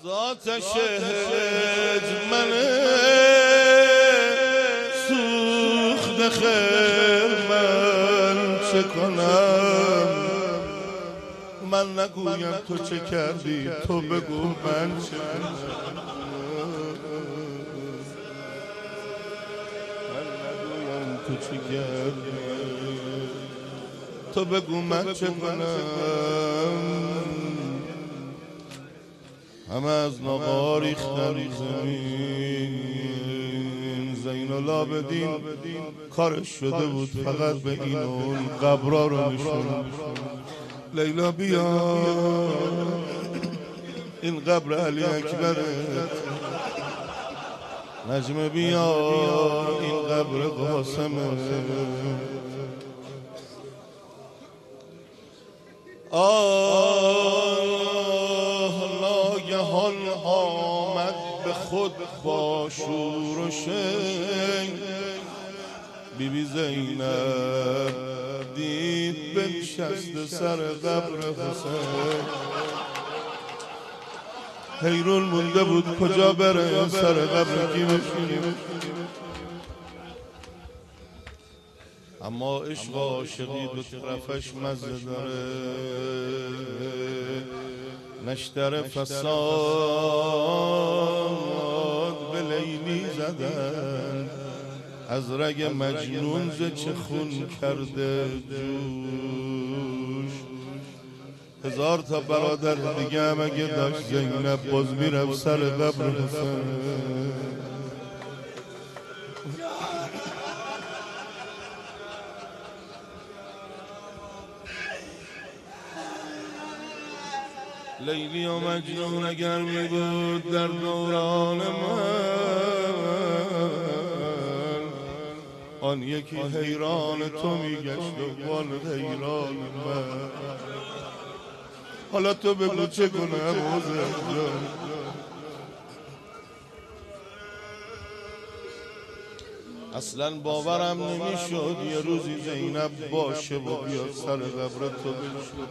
ذاتش من سوخت خیر من چه کنم؟ من نگویم تو چه کردی، تو بگو من چه کنم. من نگویم تو چه کردی، تو بگو من چه کنم. همه از ناقا ریختن زمین، زین العابدین کارش شده بود فقط به این و اون قبرا رو نشون. لیلا بیا این قبر علی اکبره، نجمه بیا این قبر قاسمه. ناگهان آمد به خود با شور و شنگ، بی بی زینب دید بنشسته سر قبر حسین. حیرون مونده بود کجا بره سر قبر کی بشینه، اما عشق عاشقی دو طرفش مزه داره. نشتر فساد به لیلی زدن، از رگ مجنون ز چه خون کرده جوش. هزار تا برادر دیگه هم اگه داشت زینب باز میرفت سر قبر حسین. لیلی و مجنون اگر می بود در دوران من، آن یکی حیران تو می گشت و آن حیران من. حالا تو بگو چه کنم حسین جان؟ اصلا باورم نمیشد یه روزی زینب باشه و بیاد سر قبر تو بشه.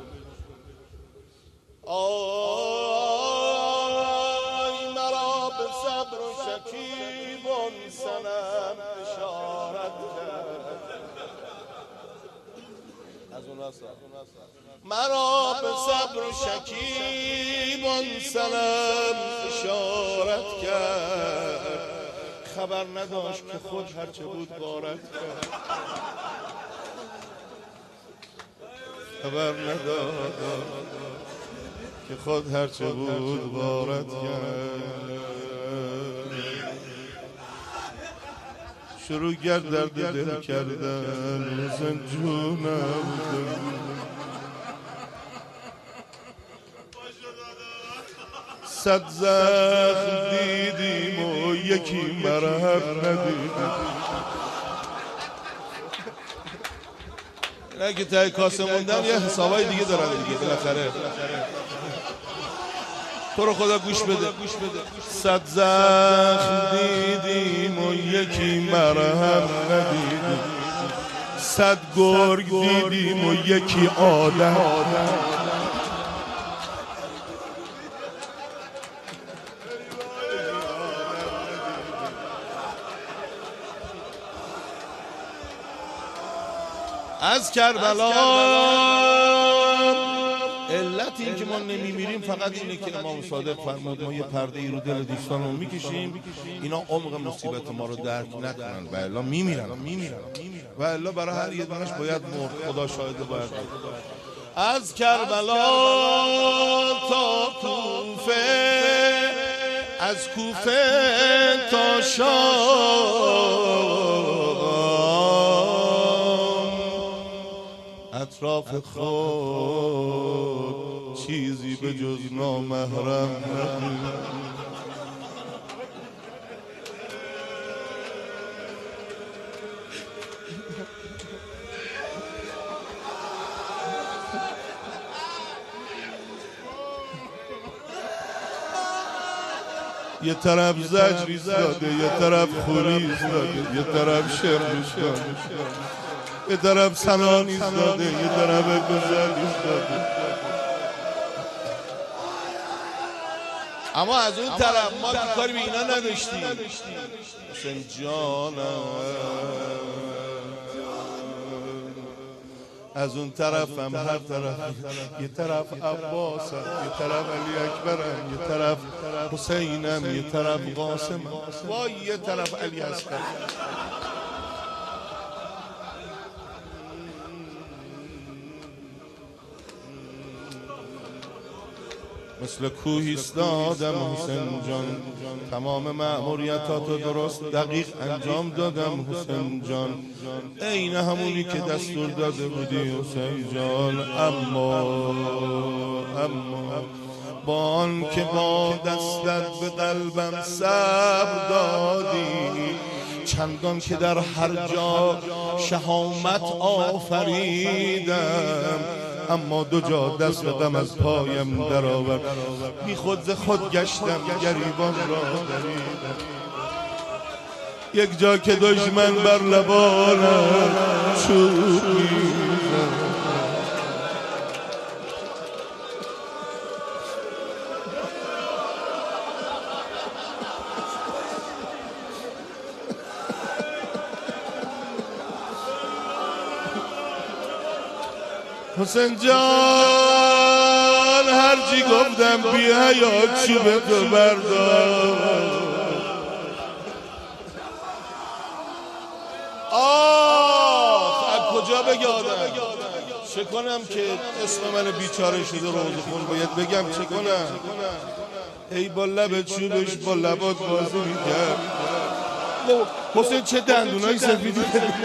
آی مرا به صبر و شکیبان صنم اشارت کرد، از اون مرا به صبر و شکیبان صنم اشارت کرد. خبر نداشت که خود هرچه بود غارت کرد، خبر نداشت که خود هرچه بود غارت کرد. شروع کرد درد دل کردن حسین جونم. صد زخم دیدیم و یکی مرهم ندیدیم. اینا که تای کاسه موندن یه حسابای دیگه دارن دیگه بالاخره. تو رو خدا گوش بده. صد زخم دیدیم و یکی مرهم ندیدیم، صد گرگ دیدیم و یکی آدم. از کربلا علت این که ما نمیمیریم فقط اینه که امام صادق فرمود ما یه پرده ای رو دل دوستان رو میکشیم اینا عمق مصیبت ما رو درک نکنن و الا میمیرن و الا برای هر یه دونش باید مرد. خدا شاهده باید. از کربلا تا کوفه، از کوفه تا شام، اطراف خود چیزی به جز نامحرم ندید. یه طرف زجر ایستاده، یه طرف خوری ایستاده، یه طرف شعر ایستاده، یه طرف سنان ایستاده، یه طرف غزل ایستاده. اما از اون طرف ما کاری به اینا نداشتیم. حسین جانم از اون طرف هم هر طرف، یه طرف عباسم، یه طرف علی اکبرم، یه طرف حسینم، یه طرف قاسم، وای یه طرف علی اصغر. مثل کوه ایستادم حسین جان، تمام مأموریتاتو درست دقیق انجام دادم حسین جان، عین همونی که دستور داده بودی حسین جان. اما با آن که با دستت به قلبم صبر دادی، چندان که در هر جا شهامت آفریدم، اما دو جا دست غم از پایم در آورد، بی خود ز خود گشتم گریبان را دریدم. یک جا که دشمن بر لبانم چوب میزد، حسین جان هرچی گفتم بی حیات چوب تو بردار. از کجا بگه آدم؟ چه کنم که اسم من بیچاره شده روزخون باید بگم چه کنم؟ ای با لب چوبش با لبات بازی میکرد. حسین چه دندونای سفیدی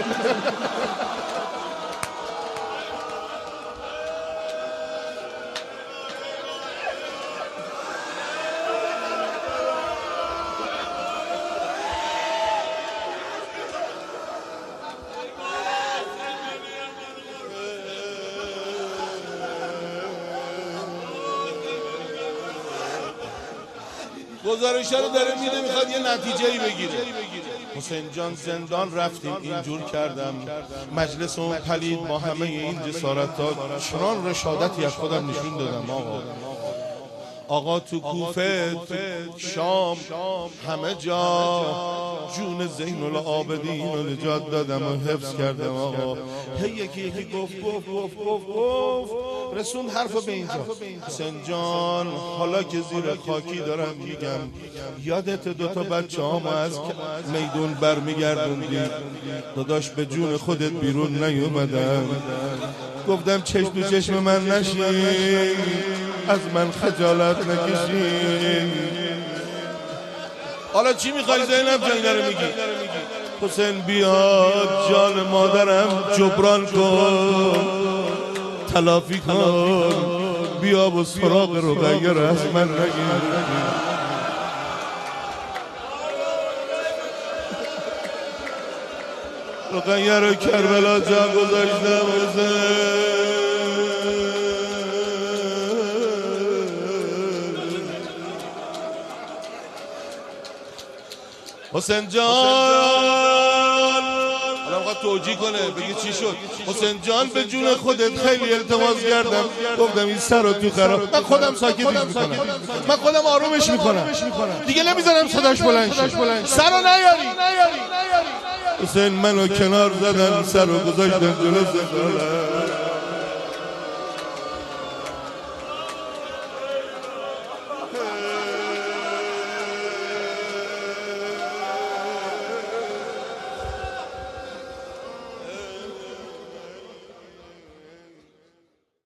گزارش رو داره میده، میخواد یه نتیجه‌ای بگیره. حسین جان زندان رفتیم اینجور کردم، مجلس اون پلید با همه این جسارتات چنان رشادتی از خودم نشون دادم. آقا تو کوفه، تو شام، همه جا جون زین العابدین رو نجات دادم و حفظ کردم. آقا یکی گفت رسوند حرف به اینجا. حسین جان حالا که زیر خاکی دارم میگم، یادت دوتا بچه هامو از میدون برمیگردوندی، داداش به جون خودت بیرون نیومدن. گفتم چشم تو چشم من نشی، از من خجالت نکشی. حالا چی میخوای زینب جان اینا رو میگی؟ حسین بیاد جان مادرم جبران کن، تلافی کن، بیا و سراغ رقیه رو از من نگیر. رقیه رو کربلا جا گذاشتم حسین جان. حالا میخواد توجیه کنه بگی چی شد؟ حسین جان به جون خودت خیلی التماس کردم، گفتم این سر رو تو خراب، من خودم ساکتش میکنم، من خودم آرومش میکنم، دیگه نمیذارم صداش بلند شه، سر رو نیاری. حسین منو کنار زدن، سر رو گذاشتن جلو زندان.